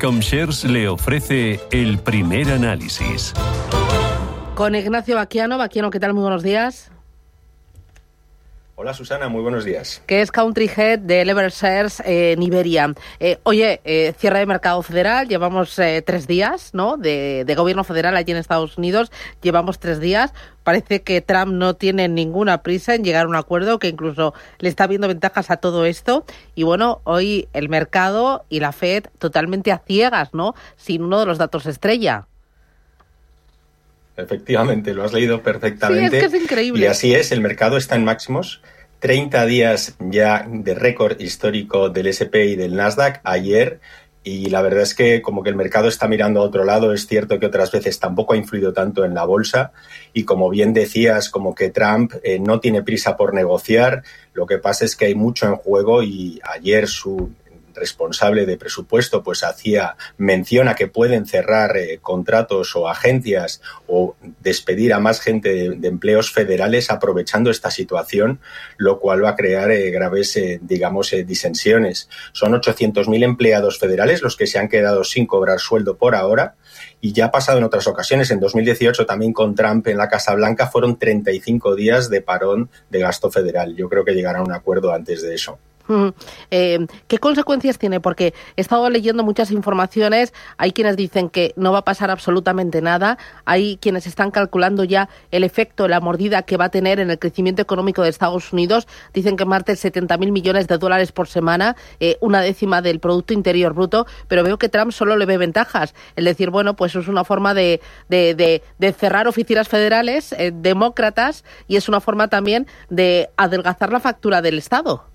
Comshares le ofrece el primer análisis. Con Ignacio Baquiano. Baquiano, ¿qué tal? Muy buenos días. Hola Susana, muy buenos días. Que es Country Head de Lever Shares en Iberia. Cierre de mercado federal, llevamos 3 días, ¿no? De gobierno federal allí en Estados Unidos, llevamos 3 días. Parece que Trump no tiene ninguna prisa en llegar a un acuerdo, que incluso le está viendo ventajas a todo esto. Y bueno, hoy el mercado y la Fed totalmente a ciegas, ¿no? Sin uno de los datos estrella. Efectivamente, lo has leído perfectamente. Sí, es que es increíble. Y así es, el mercado está en máximos. 30 días ya de récord histórico del S&P y del Nasdaq ayer. Y la verdad es que como que el mercado está mirando a otro lado. Es cierto que otras veces tampoco ha influido tanto en la bolsa. Y como bien decías, como que Trump no tiene prisa por negociar. Lo que pasa es que hay mucho en juego y ayer su responsable de presupuesto pues hacía mención a que pueden cerrar contratos o agencias o despedir a más gente de empleos federales aprovechando esta situación, lo cual va a crear graves, disensiones. Son 800.000 empleados federales los que se han quedado sin cobrar sueldo por ahora. Y ya ha pasado en otras ocasiones, en 2018 también con Trump en la Casa Blanca fueron 35 días de parón de gasto federal. Yo creo que llegará a un acuerdo antes de eso. ¿Qué consecuencias tiene? Porque he estado leyendo muchas informaciones. Hay quienes dicen que no va a pasar absolutamente nada. Hay quienes están calculando ya el efecto, la mordida que va a tener en el crecimiento económico de Estados Unidos. Dicen que más de 70.000 millones de dólares por semana, una décima del Producto Interior Bruto. Pero veo que Trump solo le ve ventajas. El decir, bueno, pues es una forma de cerrar oficinas federales demócratas, y es una forma también de adelgazar la factura del Estado.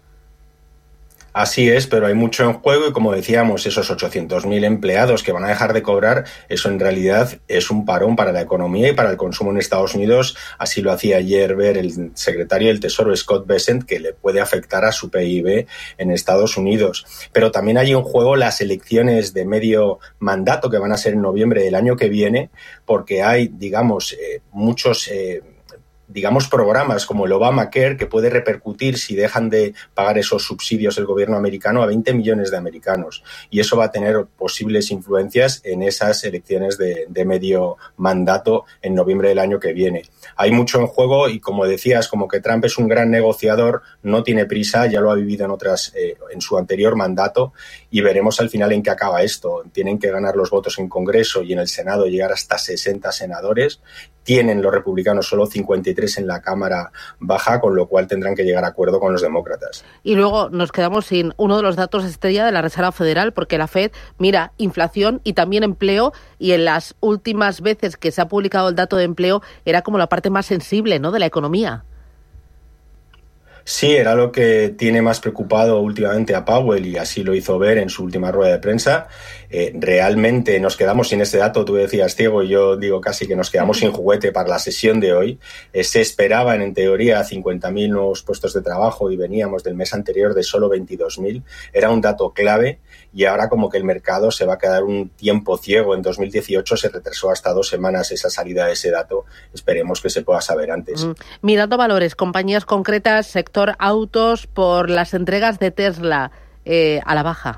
Así es, pero hay mucho en juego y como decíamos, esos 800.000 empleados que van a dejar de cobrar, eso en realidad es un parón para la economía y para el consumo en Estados Unidos. Así lo hacía ayer ver el secretario del Tesoro, Scott Bessent, que le puede afectar a su PIB en Estados Unidos. Pero también hay en juego las elecciones de medio mandato que van a ser en noviembre del año que viene, porque hay, muchos programas como el Obamacare, que puede repercutir, si dejan de pagar esos subsidios el gobierno americano, a 20 millones de americanos. Y eso va a tener posibles influencias en esas elecciones de medio mandato en noviembre del año que viene. Hay mucho en juego y, como decías, como que Trump es un gran negociador, no tiene prisa, ya lo ha vivido en su anterior mandato, y veremos al final en qué acaba esto. Tienen que ganar los votos en Congreso y en el Senado, llegar hasta 60 senadores. Tienen los republicanos solo 53 en la Cámara Baja, con lo cual tendrán que llegar a acuerdo con los demócratas. Y luego nos quedamos sin uno de los datos estrella de la Reserva Federal, porque la Fed mira inflación y también empleo, y en las últimas veces que se ha publicado el dato de empleo era como la parte más sensible, ¿no?, de la economía. Sí, era lo que tiene más preocupado últimamente a Powell, y así lo hizo ver en su última rueda de prensa. Realmente nos quedamos sin ese dato, tú decías, Diego, y yo digo casi que nos quedamos sin juguete para la sesión de hoy. Se esperaban, en teoría, 50.000 nuevos puestos de trabajo y veníamos del mes anterior de solo 22.000. Era un dato clave y ahora como que el mercado se va a quedar un tiempo ciego. En 2018 se retrasó hasta 2 semanas esa salida de ese dato. Esperemos que se pueda saber antes. Mirando valores, compañías concretas, sector autos, por las entregas de Tesla a la baja.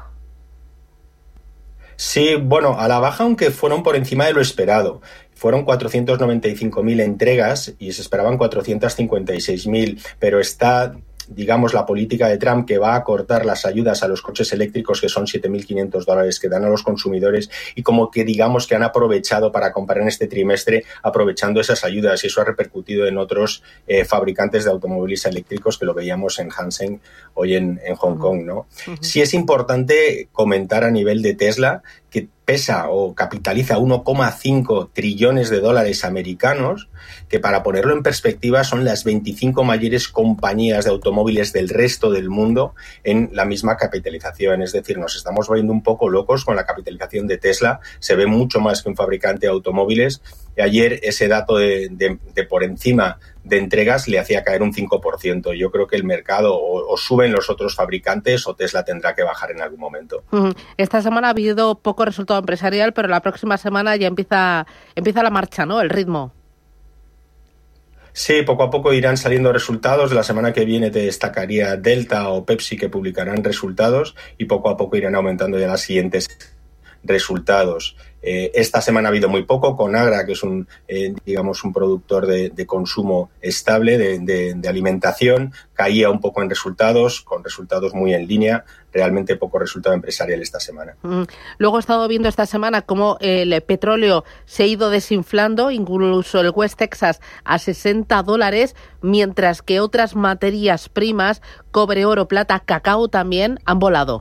Sí, a la baja, aunque fueron por encima de lo esperado. Fueron 495.000 entregas y se esperaban 456.000, pero está, la política de Trump, que va a cortar las ayudas a los coches eléctricos, que son $7.500 que dan a los consumidores, y como que que han aprovechado para comprar en este trimestre, aprovechando esas ayudas, y eso ha repercutido en otros fabricantes de automóviles eléctricos, que lo veíamos en Hansen hoy en Hong Kong, ¿no? Sí es importante comentar a nivel de Tesla que pesa o capitaliza 1,5 trillones de dólares americanos, que para ponerlo en perspectiva son las 25 mayores compañías de automóviles del resto del mundo en la misma capitalización. Es decir, nos estamos volviendo un poco locos con la capitalización de Tesla. Se ve mucho más que un fabricante de automóviles. Y ayer ese dato de por encima de entregas le hacía caer un 5%. Yo creo que el mercado o suben los otros fabricantes o Tesla tendrá que bajar en algún momento. Esta semana ha habido poco resultado empresarial, pero la próxima semana ya empieza la marcha, ¿no?, el ritmo. Sí, poco a poco irán saliendo resultados. La semana que viene te destacaría Delta o Pepsi, que publicarán resultados, y poco a poco irán aumentando ya las siguientes resultados. Esta semana ha habido muy poco. Conagra, que es un productor de consumo estable, de alimentación, caía un poco en resultados, con resultados muy en línea. Realmente poco resultado empresarial esta semana. Luego he estado viendo esta semana cómo el petróleo se ha ido desinflando, incluso el West Texas a $60, mientras que otras materias primas, cobre, oro, plata, cacao también han volado.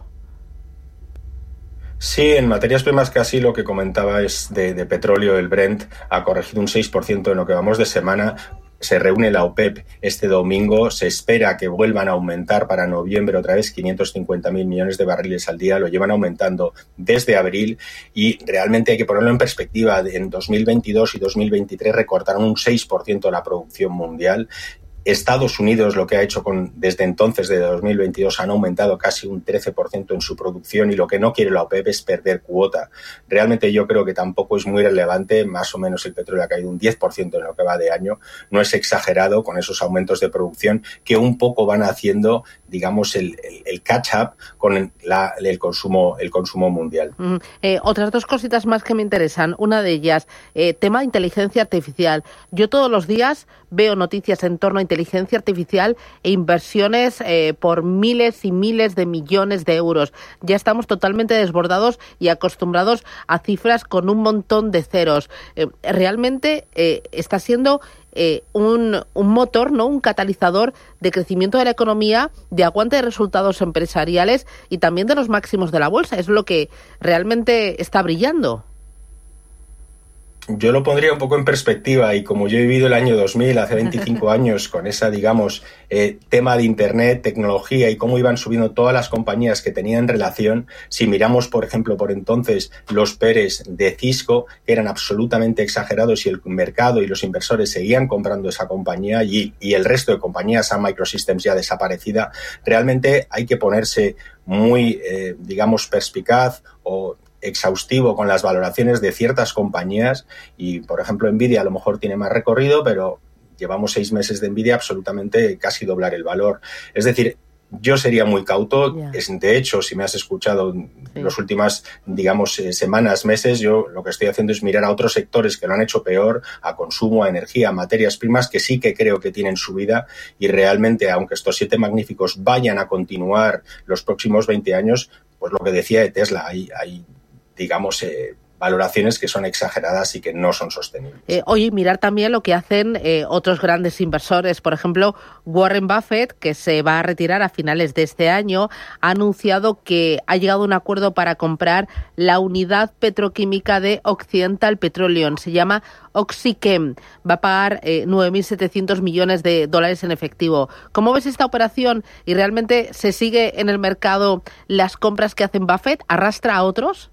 Sí, en materias primas casi lo que comentaba es de petróleo. El Brent ha corregido un 6% en lo que vamos de semana. Se reúne la OPEP este domingo. Se espera que vuelvan a aumentar para noviembre otra vez 550.000 millones de barriles al día. Lo llevan aumentando desde abril y realmente hay que ponerlo en perspectiva. En 2022 y 2023 recortaron un 6% la producción mundial. Estados Unidos lo que ha hecho desde entonces, desde 2022, han aumentado casi un 13% en su producción y lo que no quiere la OPEP es perder cuota. Realmente yo creo que tampoco es muy relevante, más o menos el petróleo ha caído un 10% en lo que va de año. No es exagerado con esos aumentos de producción que un poco van haciendo, digamos, el catch-up con el consumo mundial. Otras dos cositas más que me interesan. Una de ellas, tema de inteligencia artificial. Yo todos los días veo noticias en torno a inteligencia artificial e inversiones por miles y miles de millones de euros. Ya estamos totalmente desbordados y acostumbrados a cifras con un montón de ceros. Realmente está siendo un motor, ¿no? Un catalizador de crecimiento de la economía, de aguante de resultados empresariales y también de los máximos de la bolsa. Es lo que realmente está brillando. Yo lo pondría un poco en perspectiva y como yo he vivido el año 2000, hace 25 años, con esa, digamos, tema de Internet, tecnología y cómo iban subiendo todas las compañías que tenían relación, si miramos, por ejemplo, por entonces los PERs de Cisco, que eran absolutamente exagerados y el mercado y los inversores seguían comprando esa compañía y el resto de compañías, a Microsystems ya desaparecida, realmente hay que ponerse muy, digamos, perspicaz o exhaustivo con las valoraciones de ciertas compañías y, por ejemplo, Nvidia a lo mejor tiene más recorrido, pero llevamos 6 meses de Nvidia absolutamente casi doblar el valor. Es decir, yo sería muy cauto. Yeah. De hecho, si me has escuchado en las últimas, digamos, semanas, meses, yo lo que estoy haciendo es mirar a otros sectores que lo han hecho peor, a consumo, a energía, a materias primas, que sí que creo que tienen subida y realmente, aunque estos 7 magníficos vayan a continuar los próximos 20 años, pues lo que decía de Tesla, hay digamos, valoraciones que son exageradas y que no son sostenibles. Oye, mirar también lo que hacen otros grandes inversores. Por ejemplo, Warren Buffett, que se va a retirar a finales de este año, ha anunciado que ha llegado a un acuerdo para comprar la unidad petroquímica de Occidental Petroleum. Se llama OxyChem. Va a pagar $9.700 millones en efectivo. ¿Cómo ves esta operación? ¿Y realmente se sigue en el mercado las compras que hacen Buffett? ¿Arrastra a otros?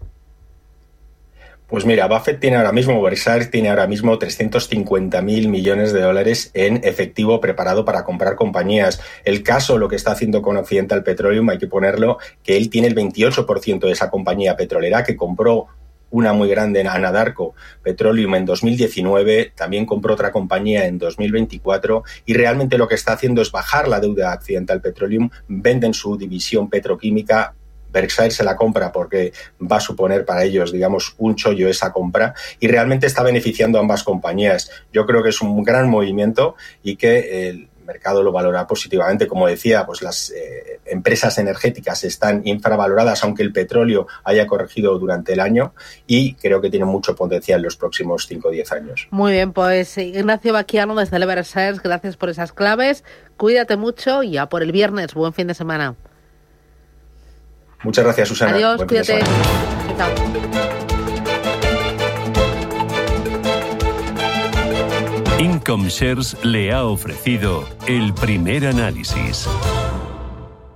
Pues mira, Buffett tiene ahora mismo, Berkshire tiene ahora mismo $350.000 millones en efectivo preparado para comprar compañías. El caso, lo que está haciendo con Occidental Petroleum, hay que ponerlo, que él tiene el 28% de esa compañía petrolera que compró una muy grande, Anadarko Petroleum, en 2019, también compró otra compañía en 2024 y realmente lo que está haciendo es bajar la deuda a Occidental Petroleum, venden su división petroquímica. Berkshire se la compra porque va a suponer para ellos, digamos, un chollo esa compra y realmente está beneficiando a ambas compañías. Yo creo que es un gran movimiento y que el mercado lo valora positivamente. Como decía, pues las empresas energéticas están infravaloradas, aunque el petróleo haya corregido durante el año y creo que tiene mucho potencial en los próximos 5 o 10 años. Muy bien, pues Ignacio Baquiano desde el Berkshire, gracias por esas claves. Cuídate mucho y ya por el viernes. Buen fin de semana. Muchas gracias, Susana. Adiós, cuídate. Chao. Income Shares le ha ofrecido el primer análisis.